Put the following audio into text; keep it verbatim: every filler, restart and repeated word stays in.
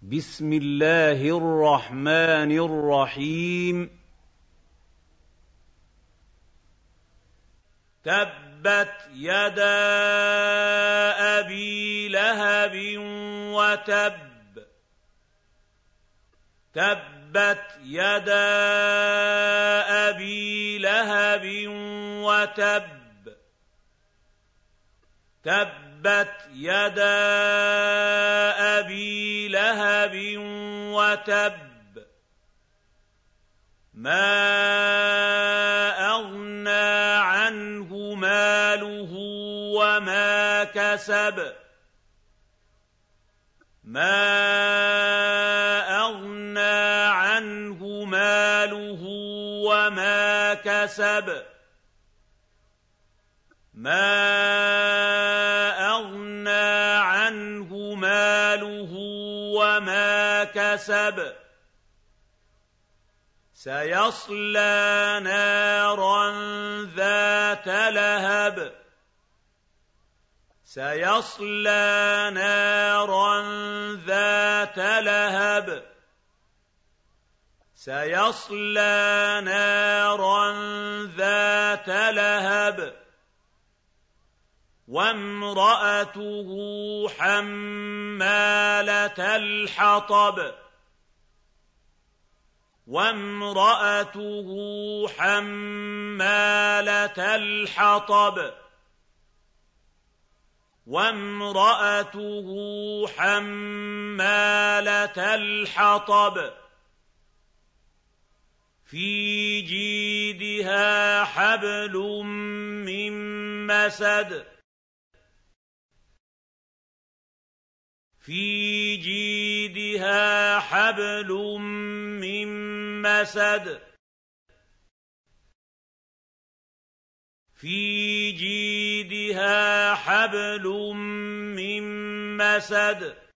بسم الله الرحمن الرحيم. تبت يدا أبي لهب وتب تبت يدا أبي لهب وتب تبت يدا أبي لهب وتب ما أغنى عنه ماله وما كسب ما أغنى عنه ماله وما كسب ما أغنى عنه ماله وما كسب سيصلى نارا ذات لهب سيصلى نارا ذات لهب سيصلى نارا ذات لهب وامرأته حمالة الحطب وامرأته حمالة الحطب وامرأته حمالة الحطب في جيدها حبل من مسد في جيدها حبل من مسد في جيدها حبل من مسد